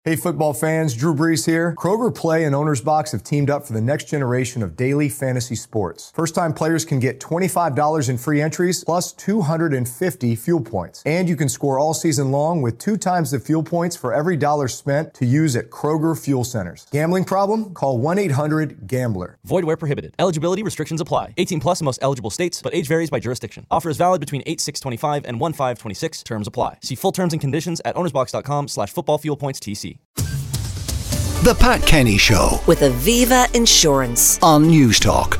Hey football fans, Drew Brees here. Kroger Play and Owner's Box have teamed up for the next generation of daily fantasy sports. First-time players can get $25 in free entries plus 250 fuel points. And you can score all season long with 2 times the fuel points for every dollar spent to use at Kroger Fuel Centers. Gambling problem? Call 1-800-GAMBLER. Void where prohibited. Eligibility restrictions apply. 18 plus in most eligible states, but age varies by jurisdiction. Offer is valid between 8/6/25 and 1/5/26. Terms apply. See full terms and conditions at ownersbox.com/footballfuelpointstc. The Pat Kenny Show with Aviva Insurance on News Talk.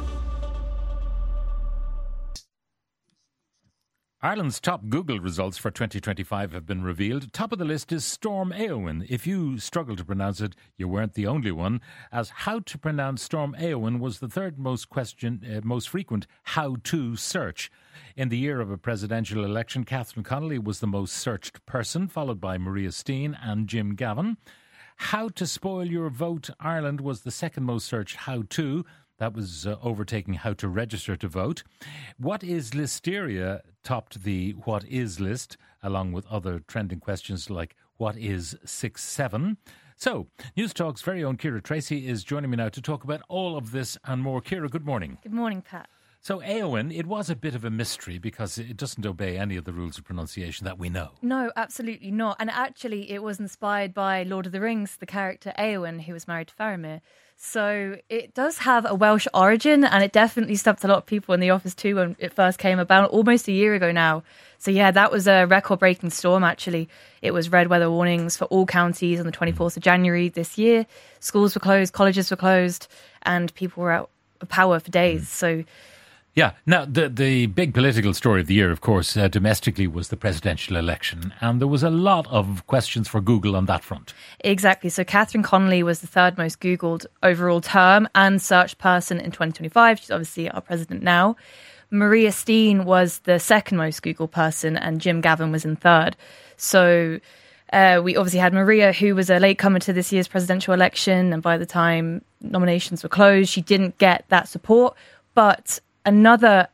Ireland's top Google results for 2025 have been revealed. Top of the list is Storm Éowyn. If you struggle to pronounce it, you weren't the only one, as how to pronounce Storm Éowyn was the third most frequent how-to search. In the year of a presidential election, Catherine Connolly was the most searched person, followed by Maria Steen and Jim Gavin. How to spoil your vote Ireland was the second most searched how-to. That was overtaking how to register to vote. What is listeria topped the what is list, along with other trending questions like what is 6-7. So, News Talk's very own Ciara Tracy is joining me now to talk about all of this and more. Ciara, good morning. Good morning, Pat. So Éowyn, it was a bit of a mystery because it doesn't obey any of the rules of pronunciation that we know. No, absolutely not. And actually, it was inspired by Lord of the Rings, the character Éowyn, who was married to Faramir. So it does have a Welsh origin, and it definitely stumped a lot of people in the office too when it first came about, almost a year ago now. So yeah, that was a record-breaking storm, actually. It was red weather warnings for all counties on the 24th of January this year. Schools were closed, colleges were closed, and people were out of power for days. So... yeah. Now, the big political story of the year, of course, domestically was the presidential election. And there was a lot of questions for Google on that front. Exactly. So Catherine Connolly was the third most Googled overall term and searched person in 2025. She's obviously our president now. Maria Steen was the second most Googled person and Jim Gavin was in third. So we obviously had Maria, who was a latecomer to this year's presidential election. And by the time nominations were closed, she didn't get that support. But another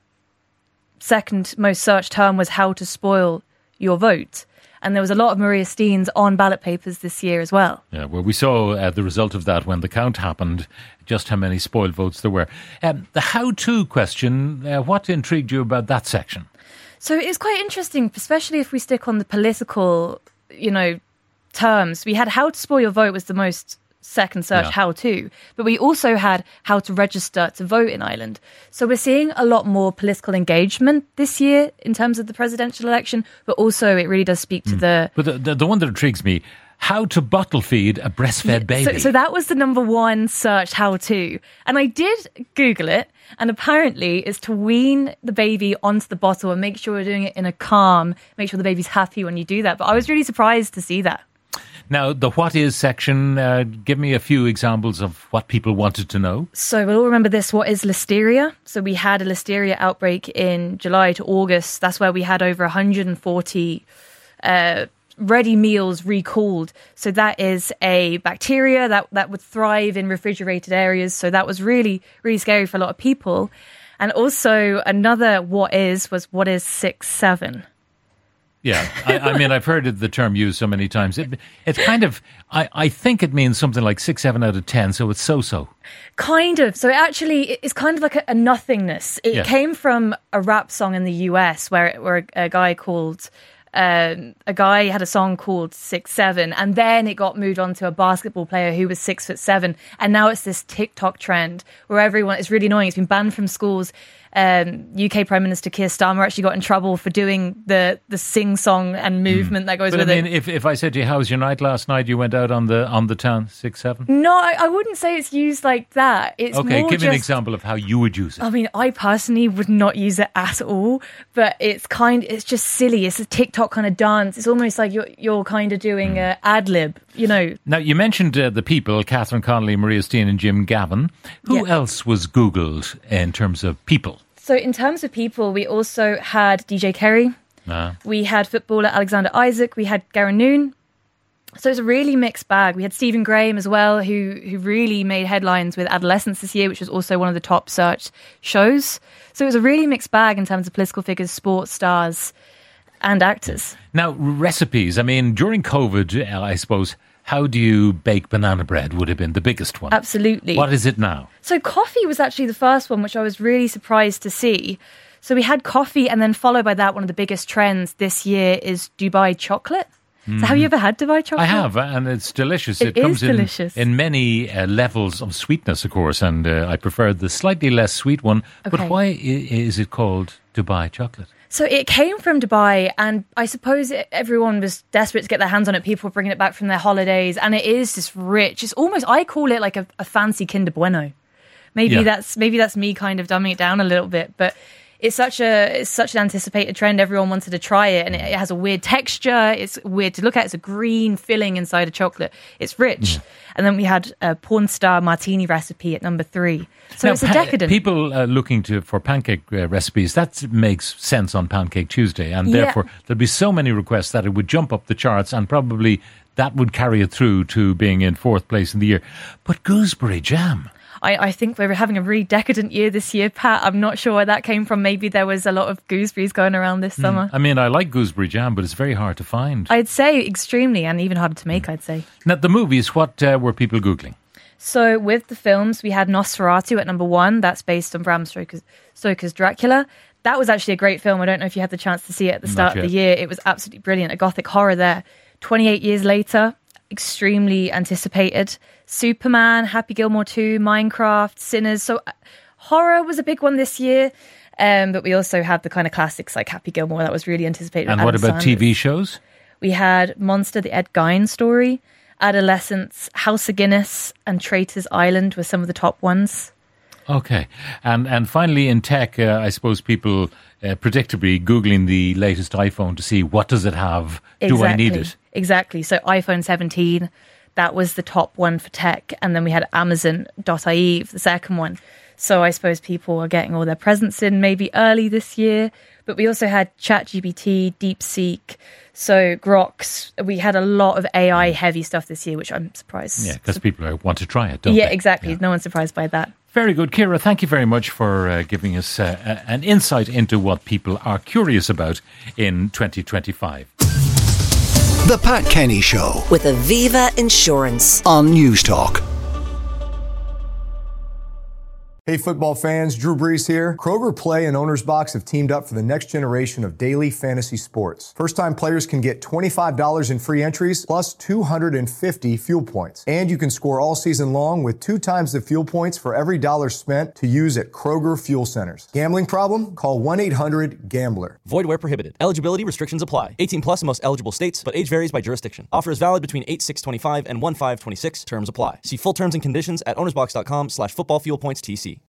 second most searched term was how to spoil your vote. And there was a lot of Maria Steens on ballot papers this year as well. Yeah, well, we saw the result of that when the count happened, just how many spoiled votes there were. The how-to question, what intrigued you about that section? So it's quite interesting, especially if we stick on the political, terms. We had how to spoil your vote was the most second search, how to, but we also had how to register to vote in Ireland. So we're seeing a lot more political engagement this year in terms of the presidential election, but also it really does speak to But the one that intrigues me, how to bottle feed a breastfed baby. So that was the number one search how to. And I did Google it, and apparently it's to wean the baby onto the bottle and make sure you're doing it in a calm, make sure the baby's happy when you do that. But I was really surprised to see that. Now, the what is section, give me a few examples of what people wanted to know. So we'll all remember this, what is listeria? So we had a listeria outbreak in July to August. That's where we had over 140 ready meals recalled. So that is a bacteria that would thrive in refrigerated areas. So that was really, really scary for a lot of people. And also another what is 6-7. Yeah, I mean, I've heard the term used so many times. It's kind of, I think it means something like 6-7 out of 10, so it's so-so. Kind of. So it's kind of like a nothingness. It came from a rap song in the US where a guy called... a guy had a song called 6-7, and then it got moved on to a basketball player who was 6'7", and now it's this TikTok trend where everyone, it's really annoying, it's been banned from schools. UK Prime Minister Keir Starmer actually got in trouble for doing the sing-song and movement that goes with it. If I said to you, how was your night last night? You went out on the town, 6-7? No, I wouldn't say it's used like that. It's okay, more give me an example of how you would use it. I mean, I personally would not use it at all, but it's just silly. It's a TikTok kind of dance. It's almost like you're kind of doing an ad-lib, Now, you mentioned the people, Catherine Connolly, Maria Steen and Jim Gavin. Who else was Googled in terms of people? So in terms of people, we also had DJ Kerry. We had footballer Alexander Isaac. We had Gary Noon. So it's a really mixed bag. We had Stephen Graham as well, who really made headlines with Adolescence this year, which was also one of the top searched shows. So it was a really mixed bag in terms of political figures, sports stars and actors. Now, recipes. I mean, during COVID, I suppose, How do you bake banana bread would have been the biggest one. Absolutely. What is it now? So coffee was actually the first one, which I was really surprised to see. So we had coffee, and then followed by that, one of the biggest trends this year is Dubai chocolate. So have you ever had Dubai chocolate? I have, and it's delicious. It comes is delicious. in many levels of sweetness, of course, and I prefer the slightly less sweet one. Okay. But why is it called Dubai chocolate? So it came from Dubai, and I suppose everyone was desperate to get their hands on it. People were bringing it back from their holidays, and it is this rich. It's almost, I call it like a fancy Kinder Bueno. Maybe that's me kind of dumbing it down a little bit, but it's such an anticipated trend. Everyone wanted to try it, and it has a weird texture. It's weird to look at. It's a green filling inside a chocolate. It's rich. And then we had a porn star martini recipe at number 3. So now, it's a decadent. People looking for pancake recipes, that makes sense on Pancake Tuesday, and therefore there'd be so many requests that it would jump up the charts, and probably that would carry it through to being in 4th place in the year. But gooseberry jam... I think we were having a really decadent year this year, Pat. I'm not sure where that came from. Maybe there was a lot of gooseberries going around this summer. I mean, I like gooseberry jam, but it's very hard to find. I'd say extremely, and even harder to make, I'd say. Now, the movies, what were people Googling? So with the films, we had Nosferatu at number 1. That's based on Bram Stoker's Dracula. That was actually a great film. I don't know if you had the chance to see it at the start of the year. It was absolutely brilliant. A gothic horror there. 28 years later, extremely anticipated. Superman, Happy Gilmore 2, Minecraft, Sinners. So horror was a big one this year. But we also had the kind of classics like Happy Gilmore that was really anticipated. And what about TV shows? We had Monster, the Ed Gein story, Adolescence, House of Guinness, and Traitors Island were some of the top ones. Okay. And finally in tech, I suppose people predictably Googling the latest iPhone to see what does it have? Exactly. Do I need it? Exactly. So iPhone 17, that was the top one for tech. And then we had Amazon.ie for the second one. So I suppose people are getting all their presents in maybe early this year. But we also had ChatGPT, DeepSeek, so Groks. We had a lot of AI heavy stuff this year, which I'm surprised. Yeah, because people want to try it, don't they? Yeah, exactly. No one's surprised by that. Very good. Ciara, thank you very much for giving us an insight into what people are curious about in 2025. The Pat Kenny Show with Aviva Insurance on News Talk. Hey football fans, Drew Brees here. Kroger Play and Owner's Box have teamed up for the next generation of daily fantasy sports. First-time players can get $25 in free entries plus 250 fuel points. And you can score all season long with 2 times the fuel points for every dollar spent to use at Kroger Fuel Centers. Gambling problem? Call 1-800-GAMBLER. Void where prohibited. Eligibility restrictions apply. 18 plus in most eligible states, but age varies by jurisdiction. Offer is valid between 8/6/25 and 1/5/26. Terms apply. See full terms and conditions at ownersbox.com/footballfuelpointstc.